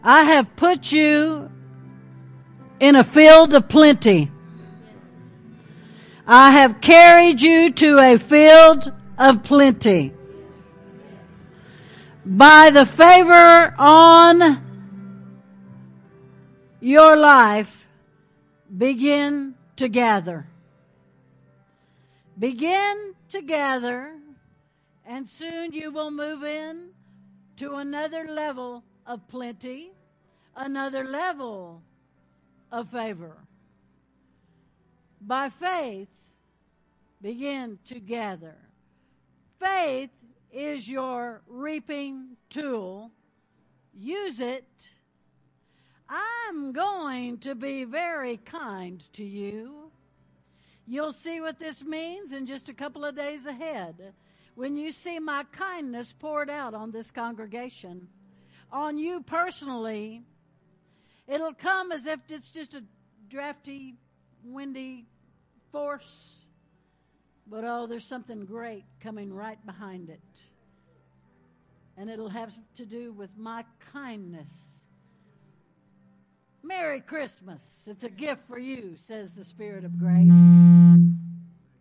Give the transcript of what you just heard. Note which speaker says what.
Speaker 1: I have put you in a field of plenty. I have carried you to a field of plenty. By the favor on your life, begin to gather. Begin to gather, and soon you will move in to another level of plenty, another level of favor. By faith, begin to gather. Faith is your reaping tool. Use it. I'm going to be very kind to you. You'll see what this means in just a couple of days ahead. When you see my kindness poured out on this congregation, on you personally, it'll come as if it's just a drafty, windy force. But oh, there's something great coming right behind it. And it'll have to do with my kindness. Merry Christmas. It's a gift for you, says the Spirit of grace.